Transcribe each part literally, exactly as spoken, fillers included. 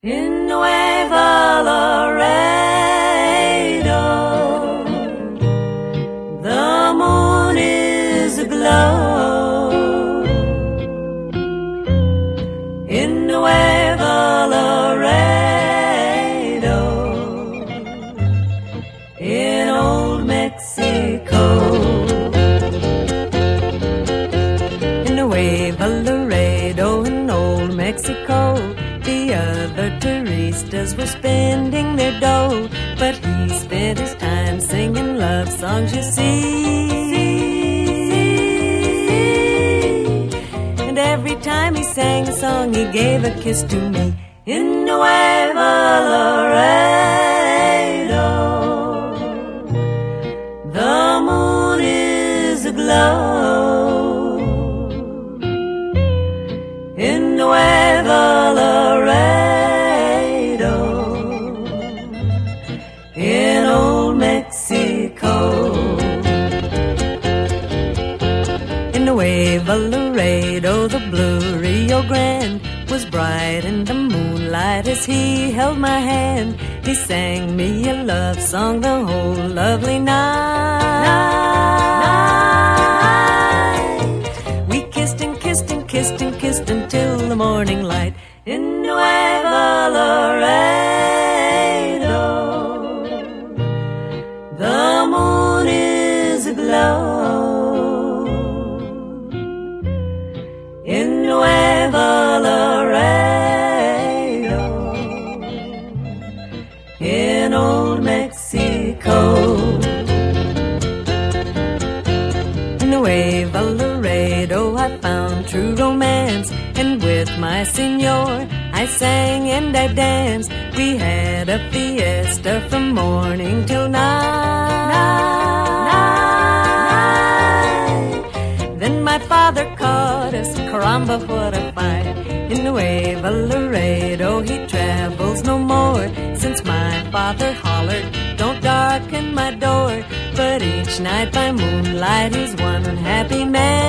In Nuevo Laredo, the moon is aglow. In Nuevo Laredo, in old Mexico. In Nuevo Laredo, in old Mexico, the other touristas were spending their dough, but he spent his time singing love songs, you see. And every time he sang a song, he gave a kiss to me. In Nuevo Laredo, the moon is aglow. In Nuevo Laredo, in old Mexico. In Nuevo Laredo, the blue Rio Grande was bright in the moonlight as he held my hand. He sang me a love song the whole lovely night. We kissed and kissed and kissed and kissed until the morning light. In Nuevo Laredo, the moon is aglow. In Nuevo Laredo, in old Mexico. In Nuevo Laredo, I found true romance, and with my senor I sang and I danced. We had a fiesta from morning till night. Then my father caught us, caramba, what a fight. In Nuevo Laredo he travels no more, since my father hollered, don't darken my door. But each night by moonlight he's one happy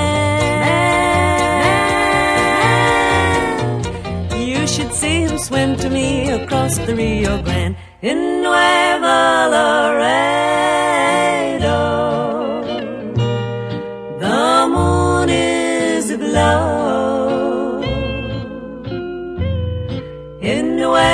man. You should see him swim to me across the Rio Grande. In Nuevo Laredo, the moon is aglow. In Nuevo